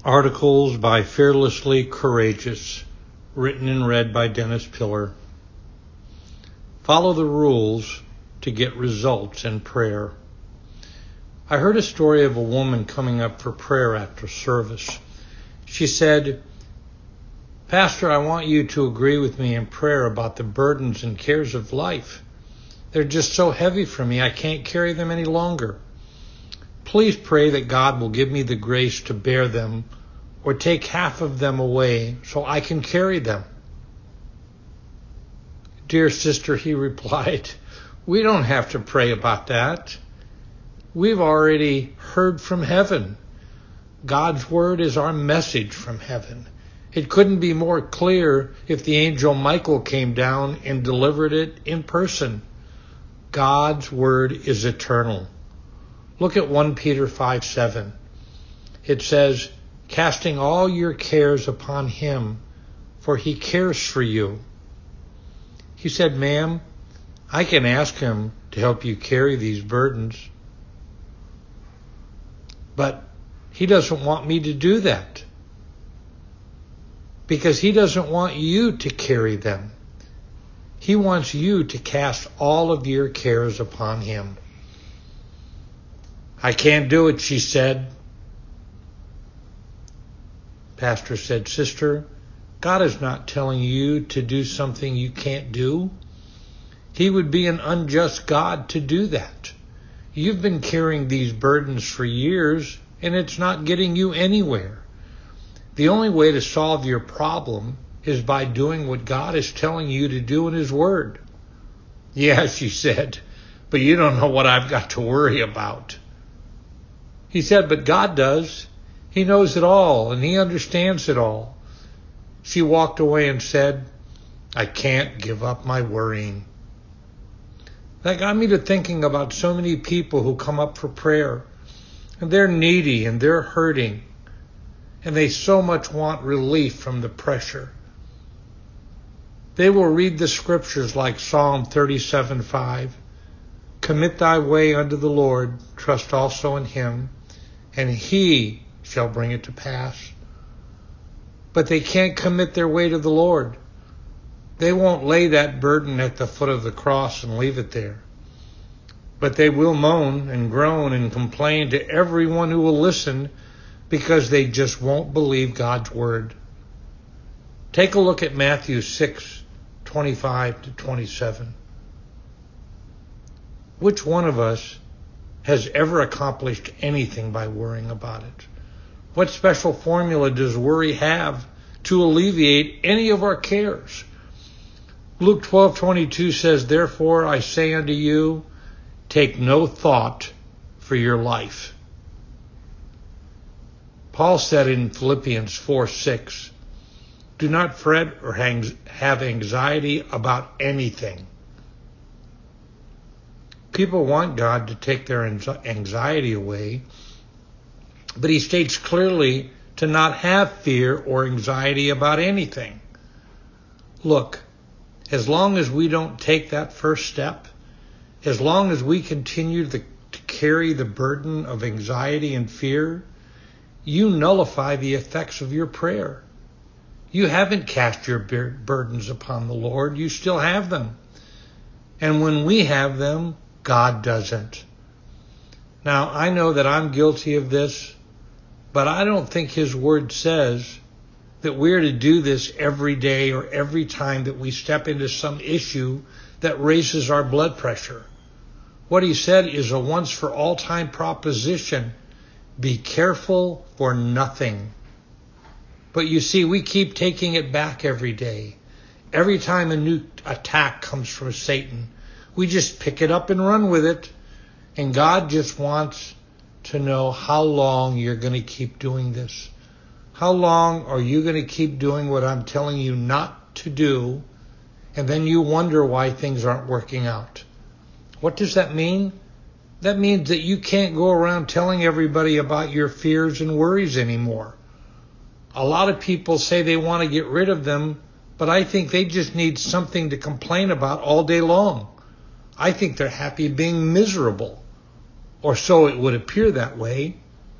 Articles by Fearlessly Courageous, written and read by Dennis Pillar. Follow the rules to get results in prayer. I heard a story of a woman coming up for prayer after service. She said, "Pastor, I want you to agree with me in prayer about the burdens and cares of life. They're just so heavy for me, I can't carry them any longer. Please pray that God will give me the grace to bear them or take half of them away so I can carry them." "Dear sister," he replied, "we don't have to pray about that. We've already heard from heaven. God's word is our message from heaven. It couldn't be more clear if the angel Michael came down and delivered it in person. God's word is eternal." Look at 1 Peter 5:7. It says, "Casting all your cares upon him, for he cares for you." He said, "Ma'am, I can ask him to help you carry these burdens, but he doesn't want me to do that because he doesn't want you to carry them. He wants you to cast all of your cares upon him." "I can't do it," she said. Pastor said, "Sister, God is not telling you to do something you can't do. He would be an unjust God to do that. You've been carrying these burdens for years, and it's not getting you anywhere. The only way to solve your problem is by doing what God is telling you to do in his word." "Yeah," she said, "but you don't know what I've got to worry about." He said, "But God does. He knows it all, and he understands it all." She walked away and said, "I can't give up my worrying." That got me to thinking about so many people who come up for prayer, and they're needy and they're hurting, and they so much want relief from the pressure. They will read the scriptures like Psalm 37:5, "Commit thy way unto the Lord, trust also in him, and he shall bring it to pass." But they can't commit their way to the Lord. They won't lay that burden at the foot of the cross and leave it there. But they will moan and groan and complain to everyone who will listen because they just won't believe God's word. Take a look at Matthew 6:25-27. Which one of us has ever accomplished anything by worrying about it? What special formula does worry have to alleviate any of our cares? Luke 12:22 says, "Therefore I say unto you, take no thought for your life." Paul said in Philippians 4:6, "Do not fret or have anxiety about anything." People want God to take their anxiety away, but he states clearly to not have fear or anxiety about anything. Look, as long as we don't take that first step, as long as we continue to carry the burden of anxiety and fear, you nullify the effects of your prayer. You haven't cast your burdens upon the Lord. You still have them. And when we have them, God doesn't. Now, I know that I'm guilty of this, but I don't think his word says that we're to do this every day or every time that we step into some issue that raises our blood pressure. What he said is a once for all time proposition. Be careful for nothing. But you see, we keep taking it back every day. Every time a new attack comes from Satan, we just pick it up and run with it. And God just wants to know how long you're going to keep doing this. How long are you going to keep doing what I'm telling you not to do? And then you wonder why things aren't working out. What does that mean? That means that you can't go around telling everybody about your fears and worries anymore. A lot of people say they want to get rid of them, but I think they just need something to complain about all day long. I think they're happy being miserable, or so it would appear that way.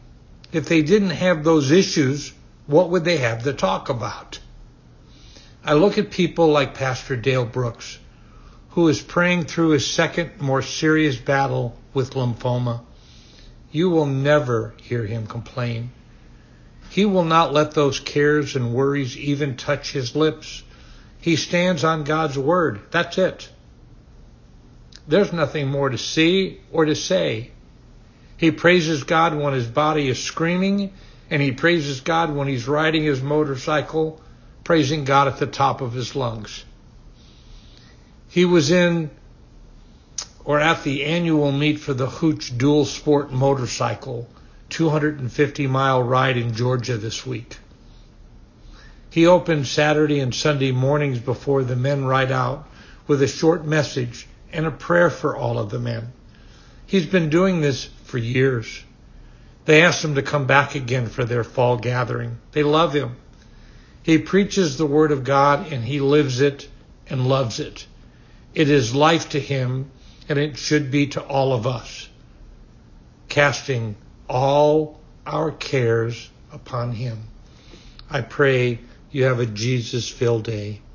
If they didn't have those issues, what would they have to talk about? I look at people like Pastor Dale Brooks, who is praying through his second, more serious battle with lymphoma. You will never hear him complain. He will not let those cares and worries even touch his lips. He stands on God's word. That's it. There's nothing more to see or to say. He praises God when his body is screaming, and he praises God when he's riding his motorcycle, praising God at the top of his lungs. He was at the annual meet for the Hooch Dual Sport motorcycle, 250-mile ride in Georgia this week. He opened Saturday and Sunday mornings before the men ride out with a short message and a prayer for all of the men. He's been doing this for years. They asked him to come back again for their fall gathering. They love him. He preaches the word of God, and he lives it and loves it. It is life to him, and it should be to all of us, casting all our cares upon him. I pray you have a Jesus-filled day.